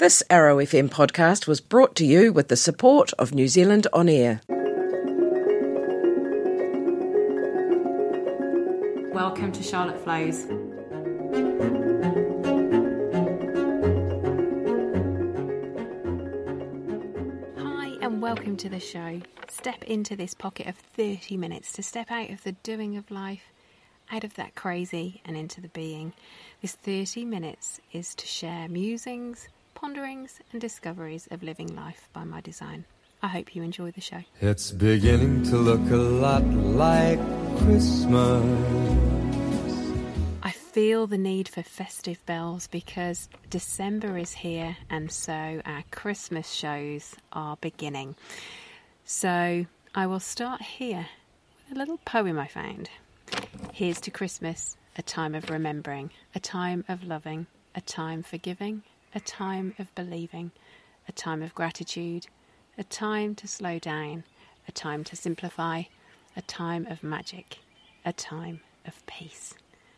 This Arrow FM podcast was brought to you with the support of New Zealand On Air. Welcome to Charlotte Flows. Hi and welcome to the show. Step into this pocket of 30 minutes to step out of the doing of life, out of that crazy and into the being. This 30 minutes is to share musings, ponderings and discoveries of living life by my design. I hope you enjoy the show. It's beginning to look a lot like Christmas. I feel the need for festive bells because December is here and so our Christmas shows are beginning. So I will start here with a little poem I found. Here's to Christmas, a time of remembering, a time of loving, a time for giving, a time of believing, a time of gratitude, a time to slow down, a time to simplify, a time of magic, a time of peace.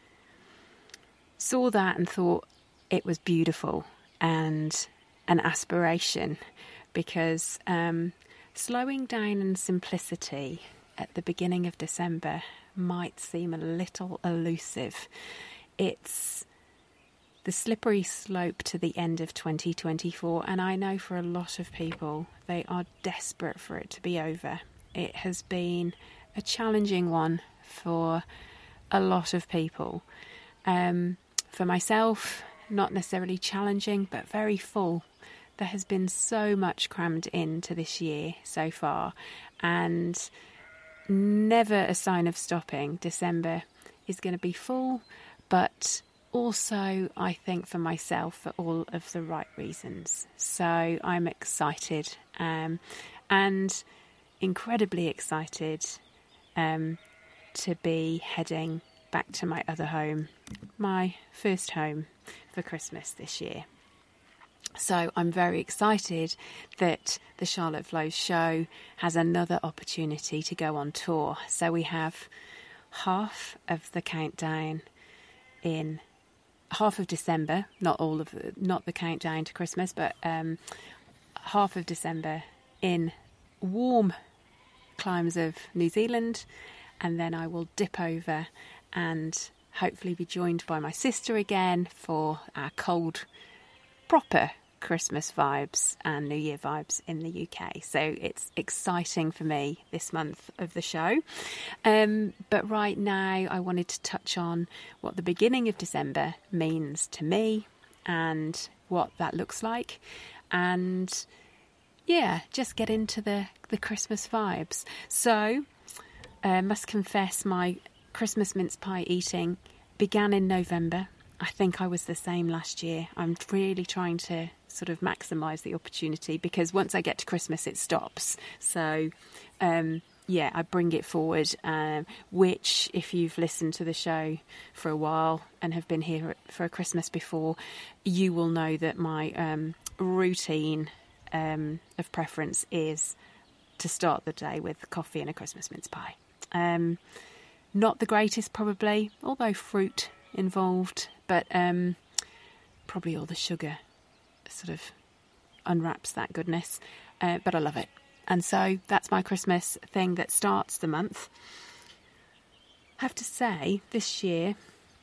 Saw that and thought it was beautiful and an aspiration because slowing down and simplicity at the beginning of December might seem a little elusive. It's the slippery slope to the end of 2024, and I know for a lot of people they are desperate for it to be over. It has been a challenging one for a lot of people. For myself, not necessarily challenging, but very full. There has been so much crammed into this year so far, and never a sign of stopping. December is going to be full, but also, I think for myself, for all of the right reasons. So I'm excited and incredibly excited to be heading back to my other home, my first home for Christmas this year. So I'm very excited that the Charlotte Flows show has another opportunity to go on tour. So we have half of the countdown in half of December, not the countdown to Christmas, but half of December in warm climes of New Zealand, and then I will dip over and hopefully be joined by my sister again for our cold, proper Christmas vibes and New Year vibes in the UK. So it's exciting for me this month of the show. But right now I wanted to touch on what the beginning of December means to me and what that looks like. And yeah, just get into the Christmas vibes. So I must confess my Christmas mince pie eating began in November. I think I was the same last year. I'm really trying to sort of maximise the opportunity because once I get to Christmas it stops. So I bring it forward, which if you've listened to the show for a while and have been here for a Christmas before, you will know that my routine of preference is to start the day with coffee and a Christmas mince pie. Not the greatest probably, although fruit involved, but probably all the sugar sort of unwraps that goodness, but I love it. And so that's my Christmas thing that starts the month. I have to say this year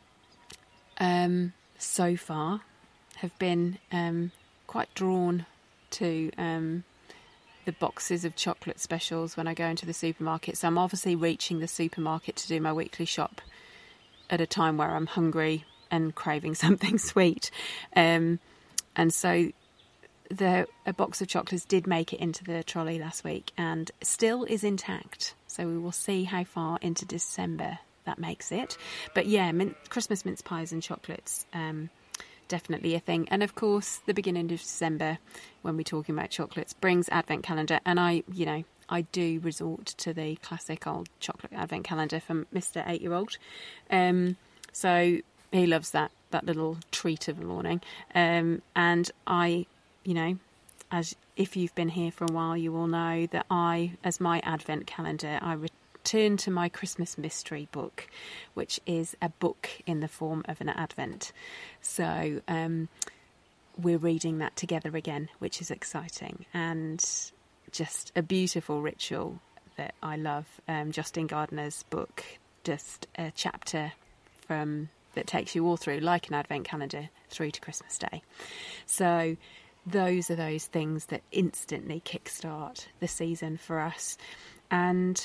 so far have been quite drawn to the boxes of chocolate specials when I go into the supermarket. So I'm obviously reaching the supermarket to do my weekly shop at a time where I'm hungry and craving something sweet. And so a box of chocolates did make it into the trolley last week and still is intact. So we will see how far into December that makes it. But yeah, Christmas mince pies and chocolates, definitely a thing. And of course, the beginning of December, when we're talking about chocolates, brings Advent calendar. And I do resort to the classic old chocolate Advent calendar from Mr. 8-year-old. So he loves that little treat of the morning. And I, as if you've been here for a while, you will know that as my Advent calendar, I return to my Christmas mystery book, which is a book in the form of an Advent. So we're reading that together again, which is exciting, and just a beautiful ritual that I love. Justine Gardner's book, just a chapter that takes you all through, like an advent calendar, through to Christmas Day. So those are those things that instantly kickstart the season for us, and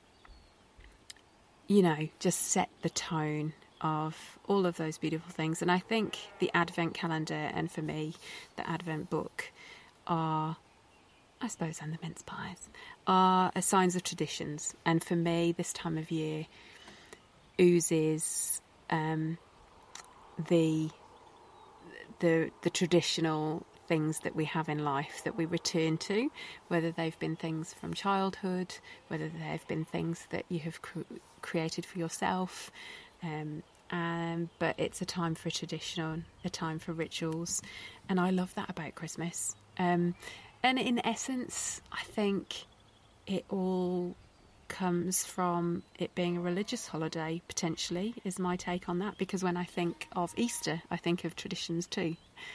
just set the tone of all of those beautiful things. And I think the advent calendar, and for me the advent book, and the mince pies are signs of traditions. And for me, this time of year oozes the traditional things that we have in life that we return to, whether they've been things from childhood, whether they've been things that you have created for yourself. But it's a time for tradition, a time for rituals, and I love that about Christmas. And in essence, I think it all comes from it being a religious holiday, potentially, is my take on that, because when I think of Easter, I think of traditions too.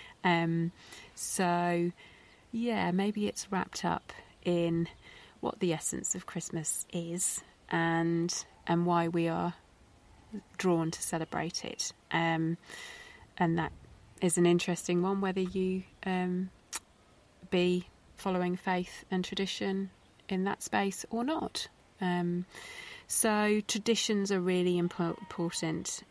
So yeah, maybe it's wrapped up in what the essence of Christmas is, and why we are drawn to celebrate it. And that is an interesting one, whether you be following faith and tradition in that space or not. So traditions are really important.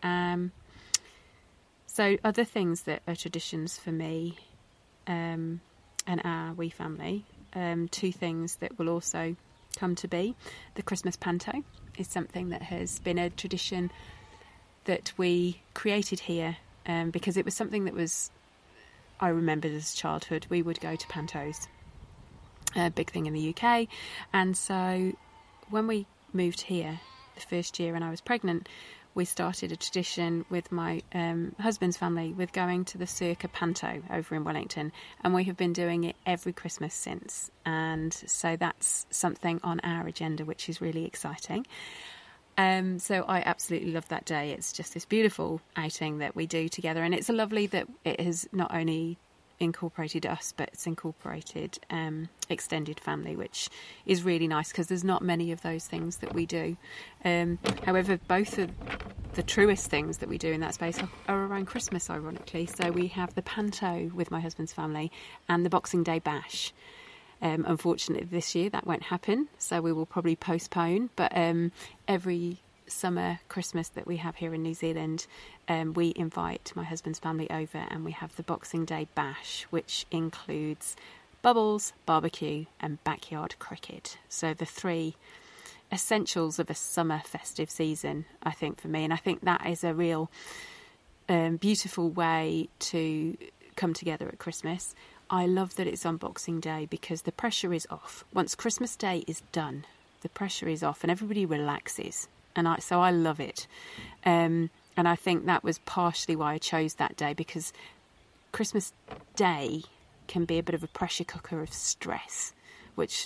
So other things that are traditions for me and our wee family, two things that will also come to be. The Christmas panto is something that has been a tradition that we created here, because it was something that I remembered as childhood. We would go to pantos, a big thing in the UK. And so when we moved here the first year and I was pregnant, we started a tradition with my husband's family with going to the Circa Panto over in Wellington, and we have been doing it every Christmas since. And so that's something on our agenda, which is really exciting. So I absolutely love that day. It's just this beautiful outing that we do together, and it's lovely that it has not only incorporated us, but it's incorporated extended family, which is really nice, because there's not many of those things that we do. However, both of the truest things that we do in that space are around Christmas, ironically. So we have the panto with my husband's family and the Boxing Day bash. Unfortunately this year that won't happen, so we will probably postpone, but every summer Christmas that we have here in New Zealand, we invite my husband's family over and we have the Boxing Day bash, which includes bubbles, barbecue and backyard cricket. So the three essentials of a summer festive season, I think, for me. And I think that is a real beautiful way to come together at Christmas. I love that it's on Boxing Day because the pressure is off. Once Christmas Day is done, the pressure is off and everybody relaxes. So I love it. And I think that was partially why I chose that day, because Christmas Day can be a bit of a pressure cooker of stress, which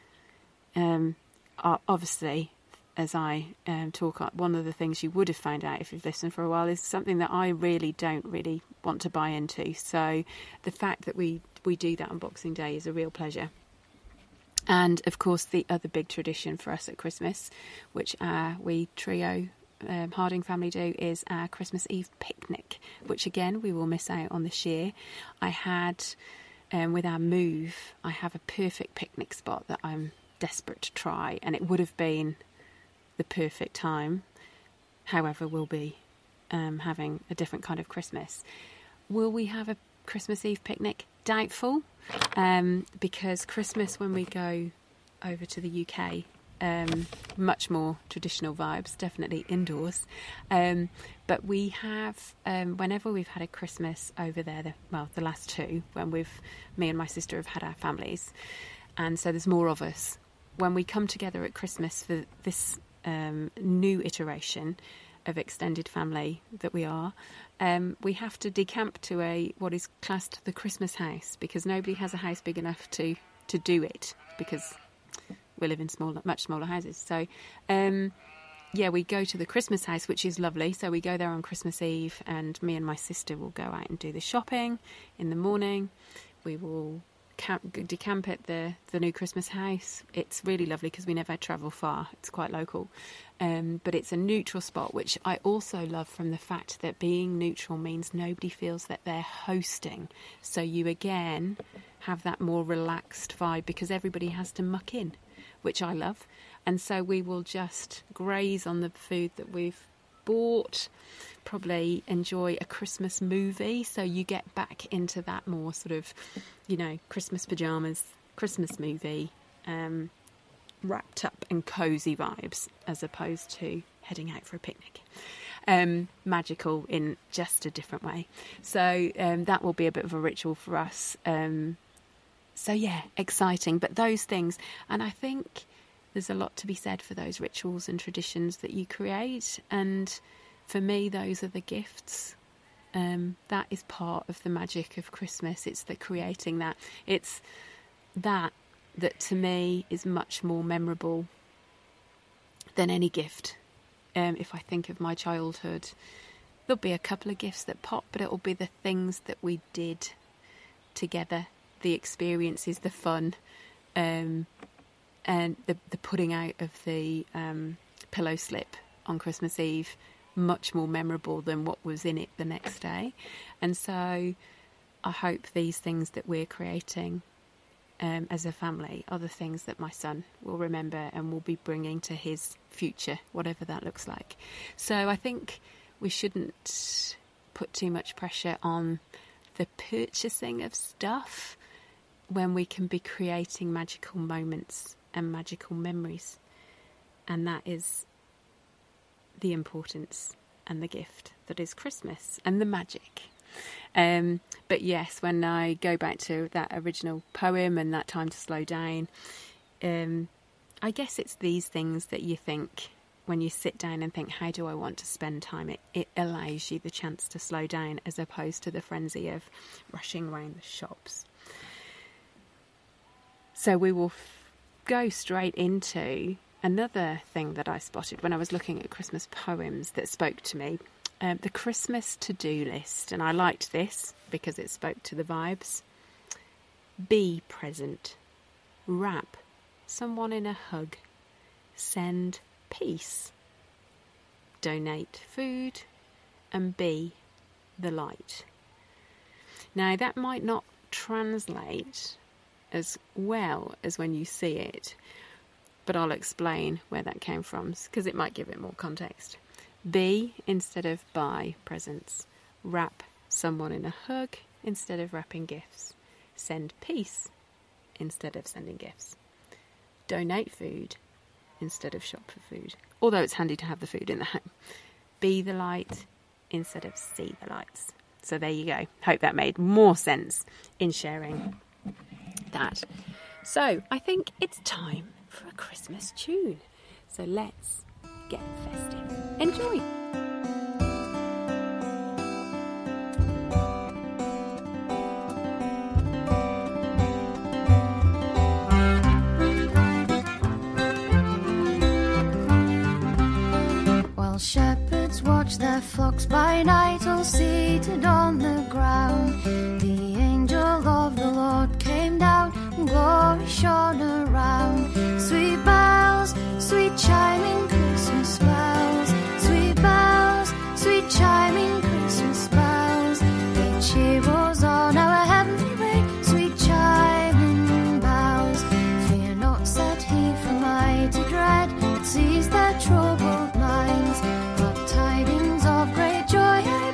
obviously, as I talk, one of the things you would have found out if you've listened for a while is something that I really don't want to buy into. So the fact that we do that on Boxing Day is a real pleasure. And of course, the other big tradition for us at Christmas, which we trio Harding family do, is our Christmas Eve picnic, which again we will miss out on this year. I had, with our move, I have a perfect picnic spot that I'm desperate to try, and it would have been the perfect time. However, we'll be having a different kind of Christmas. Will we have a Christmas Eve picnic? Doubtful, because Christmas when we go over to the UK, much more traditional vibes, definitely indoors. But we have, whenever we've had a Christmas over there, the last two, when me and my sister have had our families, and so there's more of us. When we come together at Christmas for this new iteration of extended family that we are, we have to decamp to what is classed the Christmas house, because nobody has a house big enough to do it, because we live in much smaller houses. So we go to the Christmas house, which is lovely. So we go there on Christmas Eve, and me and my sister will go out and do the shopping in the morning. We will decamp at the new Christmas house. It's really lovely because we never travel far. It's quite local. But it's a neutral spot, which I also love from the fact that being neutral means nobody feels that they're hosting. So you again have that more relaxed vibe because everybody has to muck in, which I love. And so we will just graze on the food that we've bought, probably enjoy a Christmas movie. So you get back into that more sort of, Christmas pyjamas, Christmas movie, wrapped up and cosy vibes, as opposed to heading out for a picnic. Magical in just a different way. So that will be a bit of a ritual for us. So yeah, exciting. But those things, and I think there's a lot to be said for those rituals and traditions that you create. And for me, those are the gifts. That is part of the magic of Christmas. It's the creating that. It's that to me is much more memorable than any gift. If I think of my childhood, there'll be a couple of gifts that pop, but it'll be the things that we did together, the experiences, the fun, and the putting out of the pillow slip on Christmas Eve, much more memorable than what was in it the next day. And so I hope these things that we're creating as a family are the things that my son will remember and will be bringing to his future, whatever that looks like. So I think we shouldn't put too much pressure on the purchasing of stuff when we can be creating magical moments and magical memories. And that is the importance and the gift that is Christmas and the magic. But yes, when I go back to that original poem and that time to slow down, I guess it's these things that you think when you sit down and think, how do I want to spend time? It allows you the chance to slow down as opposed to the frenzy of rushing around the shops. So we will go straight into another thing that I spotted when I was looking at Christmas poems that spoke to me. The Christmas to-do list, and I liked this because it spoke to the vibes. Be present. Wrap someone in a hug. Send peace. Donate food. And be the light. Now, that might not translate as well as when you see it, but I'll explain where that came from because it might give it more context. Be instead of buy presents. Wrap someone in a hug instead of wrapping gifts. Send peace instead of sending gifts. Donate food instead of shop for food. Although it's handy to have the food in the home. Be the light instead of see the lights. So there you go. Hope that made more sense in sharing that. So I think it's time for a Christmas tune. So let's get festive. Enjoy! While shepherds watch their flocks by night, all seated on the ground, the angel of the Lord came down, and glory shone around. Sweet bells, sweet chiming Christmas bells, sweet bells, sweet chiming Christmas bells. The cheer was on our heavenly way, sweet chiming bells. Fear not, said he, for mighty dread, it sees their troubled minds. But tidings of great joy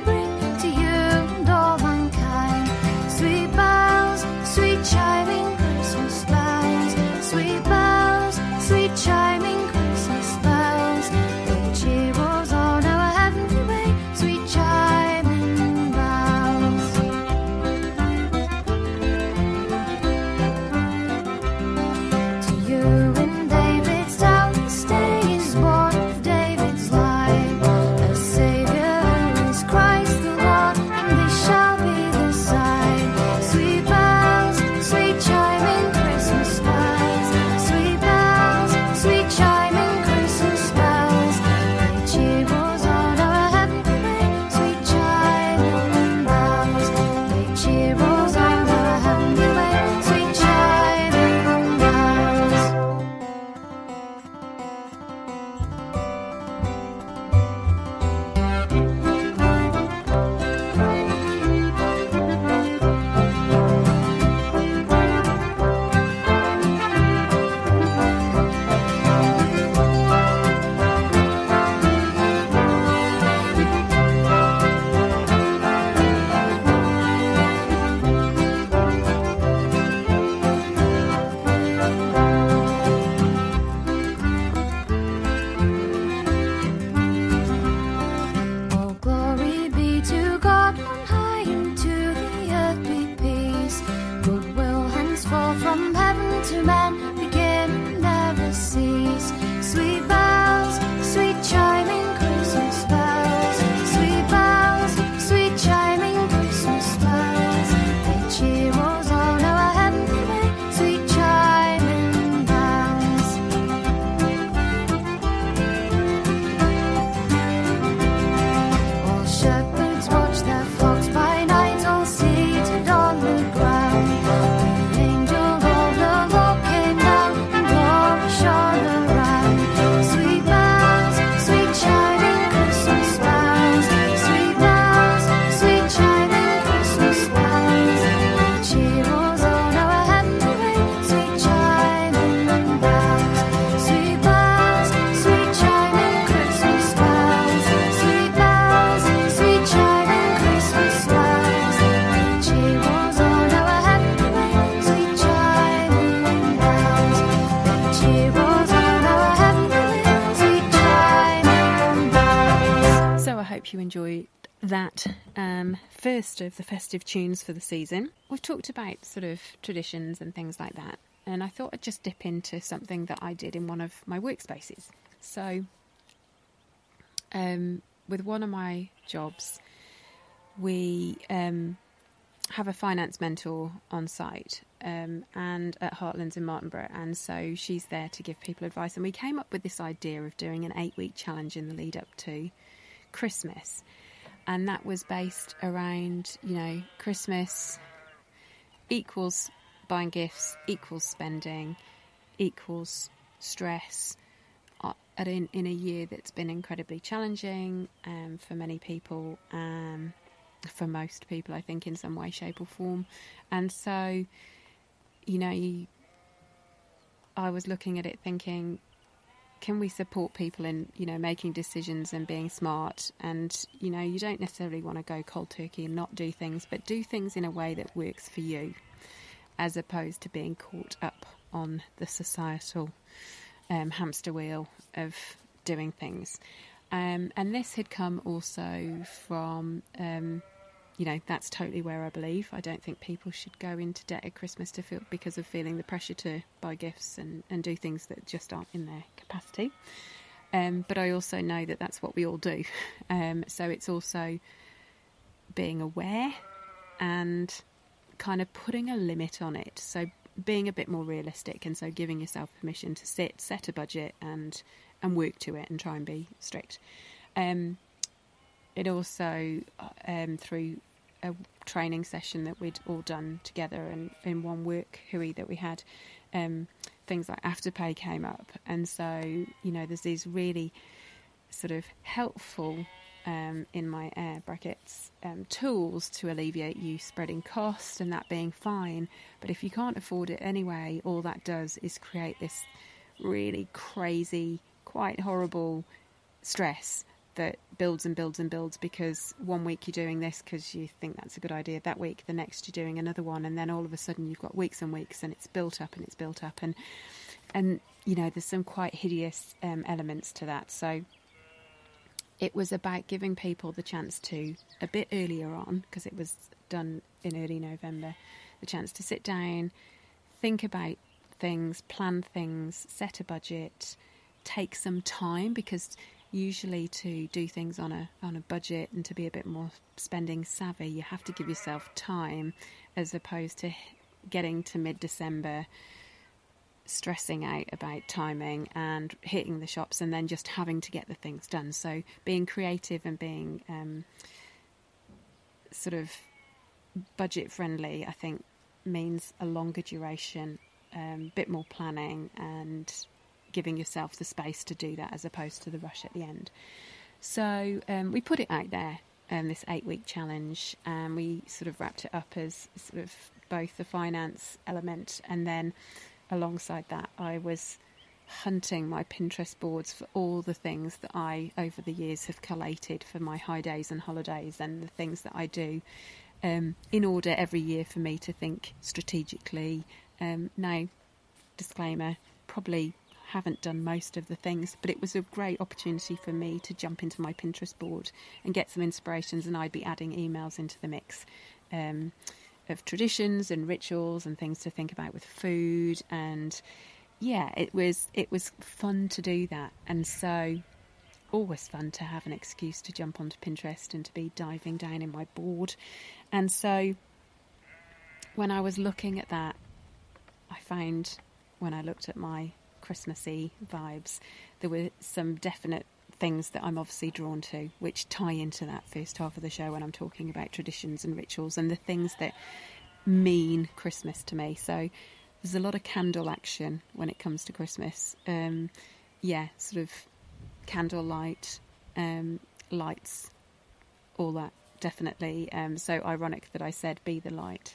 all from heaven to men, begin and never cease. Sweet bells, sweet chiming Christmas bells, sweet bells, sweet chiming Christmas bells, they cheer us on our heavenly way, sweet chiming bells. All shepherds watch their flocks by night, all seated on the ground. The angel of the Lord came down, and glory shone around. Sweet bells, sweet chiming Christmas bells, sweet bells, sweet chiming Christmas bells, they cheer us on our heavenly way, sweet chiming bells. Sweet bells, sweet chiming Christmas bells, sweet bells, sweet chiming Christmas bells, they cheer us on our heavenly way, sweet chiming bells, they cheer us on our heavenly way, sweet chiming bells. So I hope you enjoyed that first of the festive tunes for the season. We've talked about sort of traditions and things like that, and I thought I'd just dip into something that I did in one of my workspaces. So with one of my jobs, we have a finance mentor on site and at Heartlands in Martinborough, and so she's there to give people advice, and we came up with this idea of doing an 8-week challenge in the lead up to Christmas, and that was based around, you know, Christmas equals buying gifts, equals spending, equals stress in a year that's been incredibly challenging for many people, for most people, I think, in some way, shape or form. And so, you know, I was looking at it thinking, can we support people in, you know, making decisions and being smart? And, you know, you don't necessarily want to go cold turkey and not do things, but do things in a way that works for you, as opposed to being caught up on the societal hamster wheel of doing things. And this had come also from, you know, that's totally where I believe. I don't think people should go into debt at Christmas because of feeling the pressure to buy gifts and do things that just aren't in their capacity. But I also know that that's what we all do. So it's also being aware and kind of putting a limit on it. So being a bit more realistic, and so giving yourself permission to set a budget and work to it and try and be strict. It also, through a training session that we'd all done together and in one work hui that we had, things like Afterpay came up. And so, you know, there's these really sort of helpful, in my air brackets, tools to alleviate you spreading cost and that being fine. But if you can't afford it anyway, all that does is create this really crazy, quite horrible stress that builds and builds and builds, because one week you're doing this because you think that's a good idea, that week the next you're doing another one, and then all of a sudden you've got weeks and weeks, and it's built up and it's built up, and you know, there's some quite hideous elements to that. So it was about giving people the chance to, a bit earlier on, because it was done in early November, the chance to sit down, think about things, plan things, set a budget, take some time, because usually to do things on a budget and to be a bit more spending savvy, you have to give yourself time, as opposed to getting to mid-December stressing out about timing and hitting the shops and then just having to get the things done. So being creative and being sort of budget friendly, I think, means a longer duration, bit more planning, and giving yourself the space to do that, as opposed to the rush at the end. So we put it out there, this 8-week challenge, and we sort of wrapped it up as sort of both the finance element, and then alongside that I was hunting my Pinterest boards for all the things that I over the years have collated for my high days and holidays, and the things that I do in order every year for me to think strategically. Now, disclaimer, probably haven't done most of the things, but it was a great opportunity for me to jump into my Pinterest board and get some inspirations, and I'd be adding emails into the mix of traditions and rituals and things to think about with food. And yeah, it was fun to do that. And so always fun to have an excuse to jump onto Pinterest and to be diving down in my board. And so when I was looking at that, I found when I looked at my Christmassy vibes, there were some definite things that I'm obviously drawn to, which tie into that first half of the show when I'm talking about traditions and rituals and the things that mean Christmas to me. So there's a lot of candle action when it comes to Christmas. Sort of candlelight, lights, all that, definitely. So ironic that I said be the light,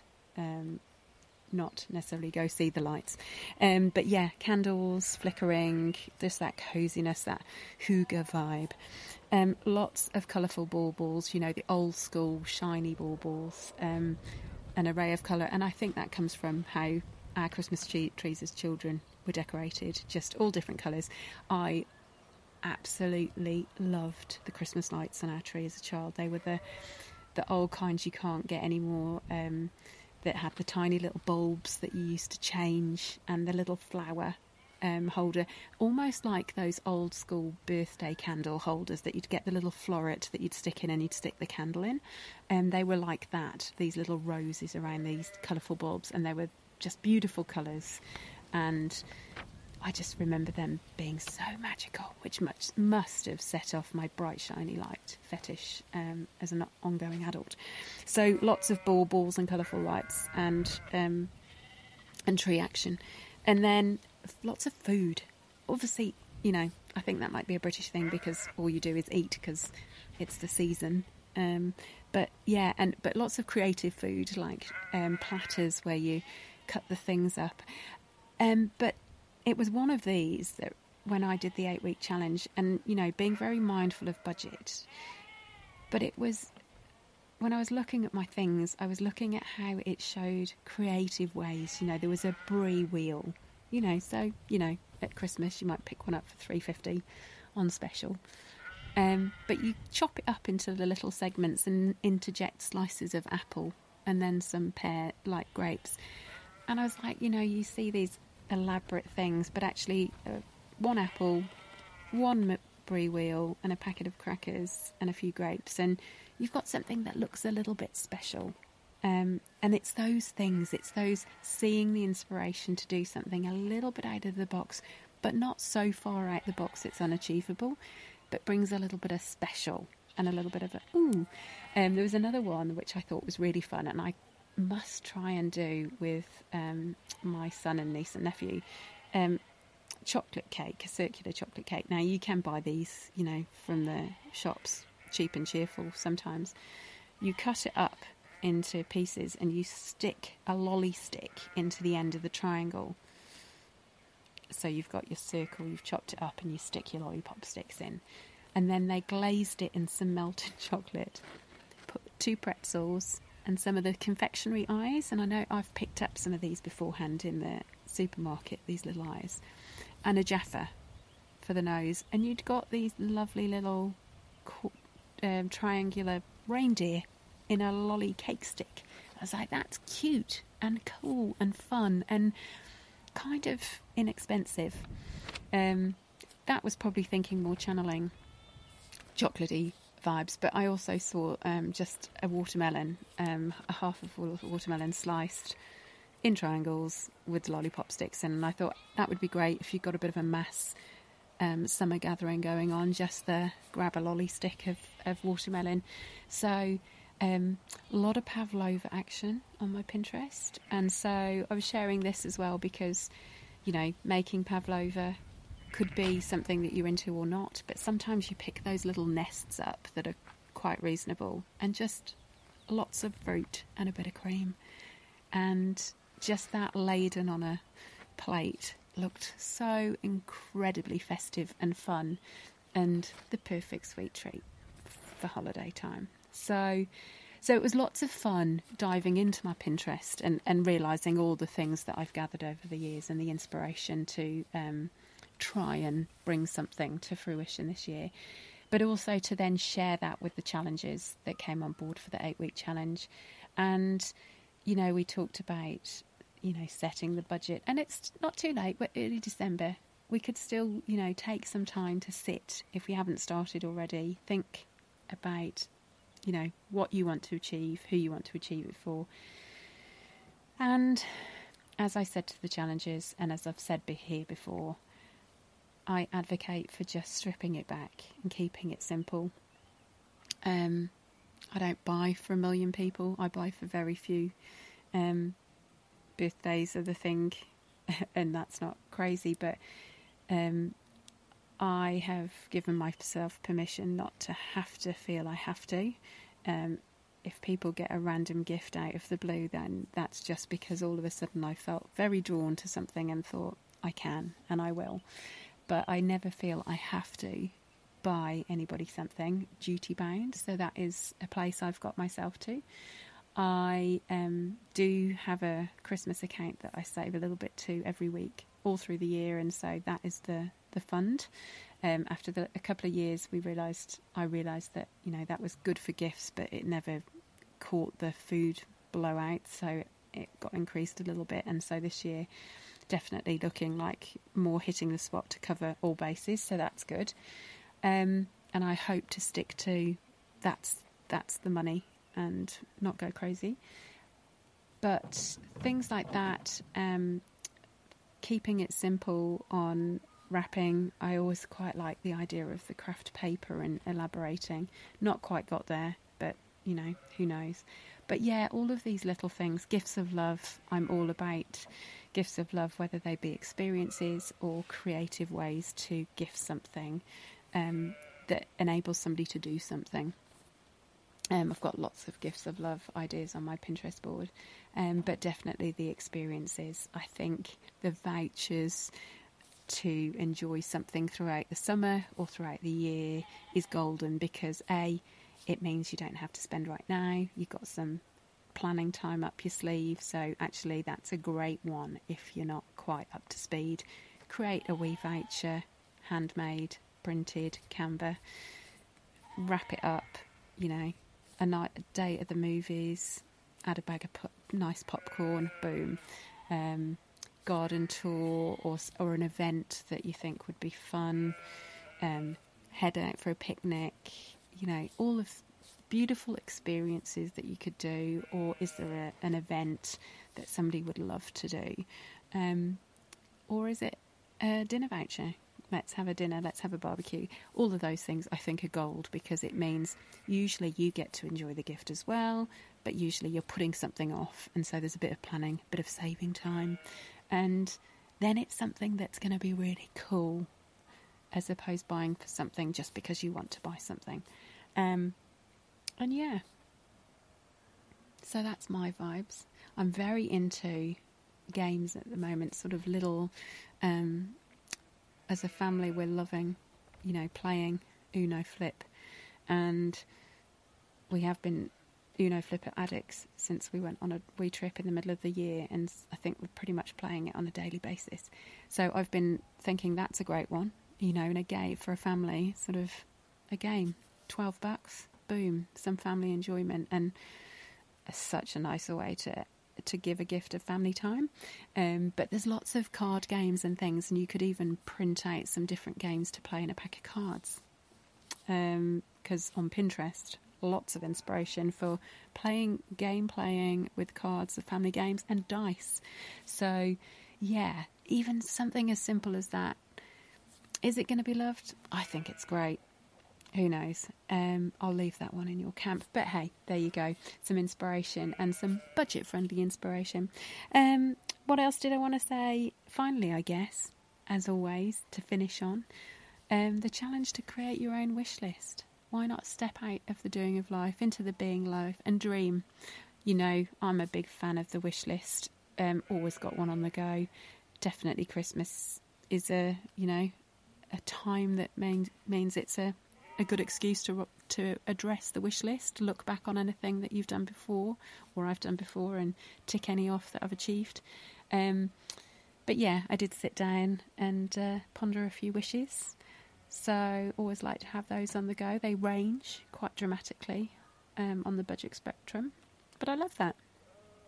not necessarily go see the lights. But yeah, candles, flickering, just that coziness, that hygge vibe. Lots of colourful baubles, you know, the old school shiny baubles, an array of colour. And I think that comes from how our Christmas trees as children were decorated, just all different colours. I absolutely loved the Christmas lights on our tree as a child. They were the old kinds you can't get anymore, that had the tiny little bulbs that you used to change and the little flower holder, almost like those old school birthday candle holders that you'd get the little floret that you'd stick in and you'd stick the candle in. And they were like that, these little roses around these colourful bulbs, and they were just beautiful colours. And I just remember them being so magical, which must have set off my bright shiny light fetish as an ongoing adult. So lots of baubles and colourful lights and tree action. And then lots of food. Obviously, you know, I think that might be a British thing because all you do is eat because it's the season. But lots of creative food, like platters where you cut the things up. But it was one of these that when I did the 8-week challenge, and, you know, being very mindful of budget, but it was when I was looking at my things, I was looking at how it showed creative ways. You know, there was a brie wheel, you know, so, you know, at Christmas you might pick one up for $3.50 on special. But you chop it up into the little segments and interject slices of apple and then some pear, like grapes. And I was like, you know, you see these elaborate things, but actually one apple, one brie wheel and a packet of crackers and a few grapes, and you've got something that looks a little bit special. And it's those things, it's those seeing the inspiration to do something a little bit out of the box, but not so far out the box it's unachievable, but brings a little bit of special and a little bit of a ooh. There was another one which I thought was really fun, and I must try and do with my son and niece and nephew. Chocolate cake, a circular chocolate cake. Now you can buy these, you know, from the shops, cheap and cheerful sometimes. You cut it up into pieces and you stick a lolly stick into the end of the triangle. So you've got your circle, you've chopped it up, and you stick your lollipop sticks in. And then they glazed it in some melted chocolate, put 2 pretzels and some of the confectionery eyes, and I know I've picked up some of these beforehand in the supermarket, these little eyes, and a Jaffa for the nose, and you'd got these lovely little triangular reindeer in a lolly cake stick. I was like, that's cute and cool and fun and kind of inexpensive. That was probably thinking more channeling chocolatey vibes, but I also saw just a watermelon, a half of a watermelon sliced in triangles with lollipop sticks in, and I thought that would be great if you've got a bit of a mass summer gathering going on, just grab a lolly stick of watermelon. So a lot of pavlova action on my Pinterest, and so I was sharing this as well because, you know, making pavlova could be something that you're into or not, but sometimes you pick those little nests up that are quite reasonable, and just lots of fruit and a bit of cream, and just that laden on a plate looked so incredibly festive and fun, and the perfect sweet treat for holiday time. So it was lots of fun diving into my Pinterest and realising all the things that I've gathered over the years and the inspiration to try and bring something to fruition this year, but also to then share that with the challenges that came on board for the 8-week challenge. And we talked about, setting the budget, and it's not too late. We're early December. We could still, take some time to sit, if we haven't started already, think about, what you want to achieve, who you want to achieve it for. And as I said to the challenges, and as I've said here before, I advocate for just stripping it back and keeping it simple. I don't buy for 1 million people. I buy for very few. Birthdays are the thing, and that's not crazy, but I have given myself permission not to have to feel I have to. If people get a random gift out of the blue, then that's just because all of a sudden I felt very drawn to something and thought, I can and I will. But I never feel I have to buy anybody something duty bound. So that is a place I've got myself to. I do have a Christmas account that I save a little bit to every week, all through the year, and so that is the fund. After a couple of years, I realised that that was good for gifts, but it never caught the food blowout, so it got increased a little bit. And so this year, definitely looking like more hitting the spot to cover all bases, so that's good. And I hope to stick to that's the money and not go crazy. But things like that, keeping it simple on wrapping, I always quite like the idea of the craft paper and elaborating. Not quite got there, but who knows. But yeah, all of these little things, gifts of love, I'm all about gifts of love, whether they be experiences or creative ways to gift something that enables somebody to do something. I've got lots of gifts of love ideas on my Pinterest board, but definitely the experiences. I think the vouchers to enjoy something throughout the summer or throughout the year is golden, because it means you don't have to spend right now. You've got some planning time up your sleeve, so actually that's a great one if you're not quite up to speed. Create a wee voucher, handmade, printed, Canva, wrap it up, a day at the movies, add a bag of nice popcorn, boom. Garden tour or an event that you think would be fun, head out for a picnic, all of beautiful experiences that you could do. Or is there an event that somebody would love to do, or is it a dinner voucher? Let's have a dinner, let's have a barbecue. All of those things I think are gold, because it means usually you get to enjoy the gift as well, but usually you're putting something off, and so there's a bit of planning, a bit of saving time, and then it's something that's going to be really cool, as opposed to buying for something just because you want to buy something. And yeah, so that's my vibes. I'm very into games at the moment, sort of little... as a family, we're loving, playing Uno Flip, and we have been Uno Flipper addicts since we went on a wee trip in the middle of the year, and I think we're pretty much playing it on a daily basis. So I've been thinking that's a great one, in a game for a family, sort of a game, $12, boom, some family enjoyment, and such a nicer way to give a gift of family time. But there's lots of card games and things, and you could even print out some different games to play in a pack of cards, because on Pinterest lots of inspiration for playing with cards of family games and dice. So yeah, even something as simple as that. Is it going to be loved? I think it's great. Who knows? I'll leave that one in your camp. But hey, there you go. Some inspiration and some budget-friendly inspiration. What else did I want to say? Finally, I guess, as always, to finish on, the challenge to create your own wish list. Why not step out of the doing of life into the being life and dream? I'm a big fan of the wish list. Always got one on the go. Definitely Christmas is a time that means it's a good excuse to address the wish list, to look back on anything that you've done before or I've done before and tick any off that I've achieved. But yeah, I did sit down and ponder a few wishes. So always like to have those on the go. They range quite dramatically on the budget spectrum, but I love that.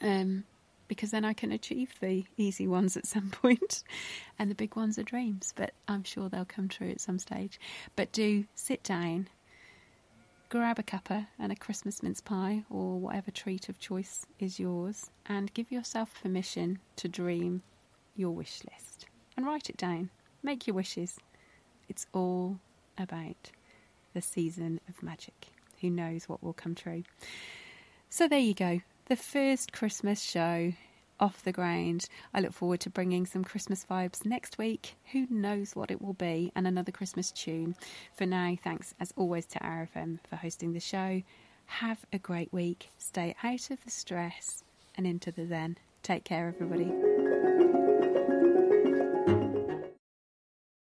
because then I can achieve the easy ones at some point, and the big ones are dreams, but I'm sure they'll come true at some stage. But do sit down, grab a cuppa and a Christmas mince pie or whatever treat of choice is yours, and give yourself permission to dream your wish list and write it down. Make your wishes. It's all about the season of magic. Who knows what will come true? So there you go. The first Christmas show off the ground. I look forward to bringing some Christmas vibes next week. Who knows what it will be, and another Christmas tune. For now, thanks as always to RFM for hosting the show. Have a great week. Stay out of the stress and into the zen. Take care, everybody.